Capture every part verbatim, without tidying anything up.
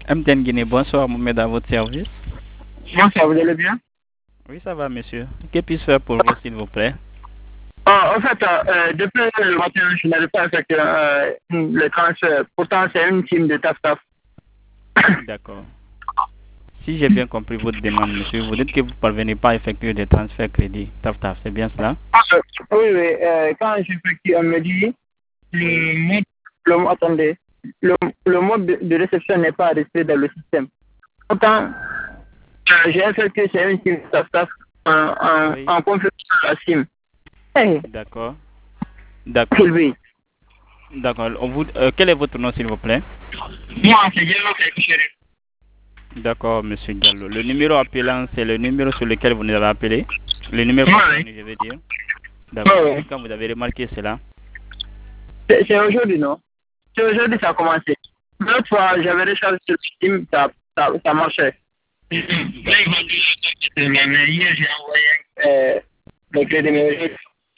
M T N Guinée, bonsoir, Mohamed, à votre service. Bonsoir, vous allez bien? Oui, ça va, monsieur. Que puis-je faire pour vous, s'il vous plaît? Ah, en fait, euh, depuis le matin, je n'avais pas effectué euh, le transfert. Pourtant, c'est une team de taf-taf. D'accord. Si j'ai bien compris votre demande, monsieur, vous dites que vous ne parvenez pas à effectuer des transferts crédits. Taf, taf, c'est bien cela? Euh, oui, oui. Euh, quand j'effectue, on me dit le mode, le, attendez, le, le mode de, de réception n'est pas resté dans le système. Pourtant, euh, j'ai effectué c'est une team de taf-taf en, en, Oui. en configuration de la SIM. Hey, D'accord. D'accord. Sylvie. D'accord. On vous- euh, quel est votre nom, s'il vous plaît? Moi, c'est Diallo Chéri. D'accord, monsieur Diallo. Le numéro appelant, c'est le numéro sur lequel vous nous avez appelé. Le numéro Oui, concerné, je veux dire. oui, D'accord. oui. Depuis quand vous avez remarqué cela? C'est c'est aujourd'hui, non? C'est aujourd'hui que ça a commencé. L'autre fois, j'avais rechargé sur le Steam, ça, ça, ça marchait. Là, il m'a dit, mais hier, j'ai envoyé euh, le clé de mes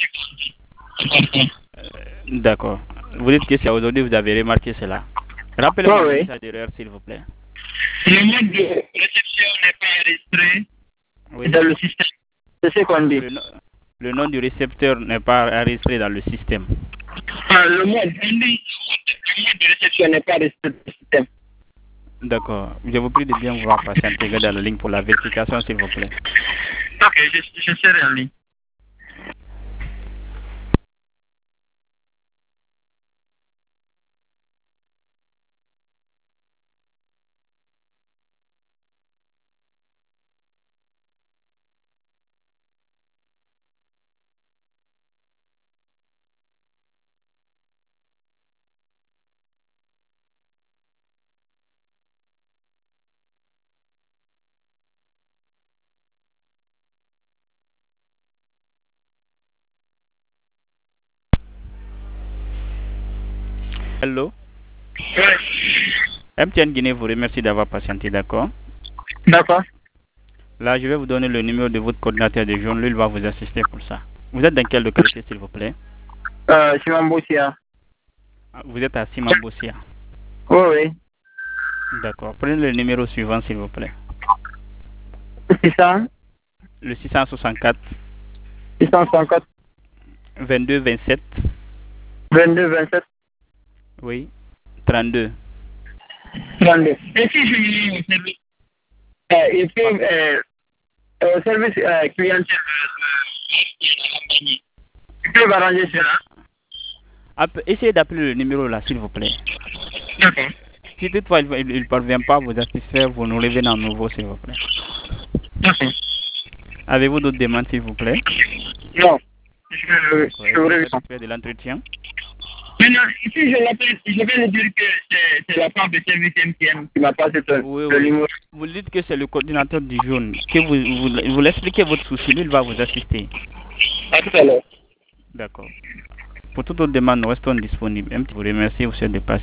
D'accord. Vous dites que c'est aujourd'hui que vous avez remarqué cela. Rappelez-moi Oui, le oui. message d'erreur, s'il vous plaît. Le mode de réception n'est pas enregistré Oui. dans le système. C'est ce qu'on dit. Le, no- le nom du récepteur n'est pas enregistré dans le système. Ah, le mode, on dit, le mode de réception n'est pas enregistré dans le système. D'accord. Je vous prie de bien vouloir patienter dans la ligne pour la vérification, s'il vous plaît. Ok, je, je serai en ligne. Hello. Ouais. M T N Guinée vous remercie d'avoir patienté, d'accord? D'accord. Là, je vais vous donner le numéro de votre coordinateur de journée. Lui, il va vous assister pour ça. Vous êtes dans quelle localité, s'il vous plaît? Euh, Simon Boussia. Vous êtes à Simambossia. Oui, oui. D'accord. Prenez le numéro suivant, s'il vous plaît. six cents, Le six cent soixante-quatre, six cent cinquante, vingt-deux, vingt-sept, vingt-deux, vingt-sept, oui, trente-deux. trente-deux. Et si je viens au service, euh, et puis, euh, au service euh, clientèle de la compagnie, tu peux m'arranger cela? Appe- Essayez d'appeler le numéro là, s'il vous plaît. D'accord. Si toutefois il ne parvient pas à vous satisfaire, vous nous revenez à nouveau, s'il vous plaît. D'accord. Avez-vous d'autres demandes, s'il vous plaît? Non. Je, D'accord. je vous Êtes-vous réponds. satisfait de l'entretien? Maintenant, ici, je l'appelle, je vais lui dire que c'est c'est la part de service M T N qui m'a passé le, Oui, le oui. numéro. Vous dites que c'est le coordinateur du jaune. Que vous, vous, vous l'expliquez votre souci, lui, il va vous assister. À tout à l'heure. D'accord. Pour toute autre demande, nous restons disponibles. M T N vous remercie, vous êtes de passer.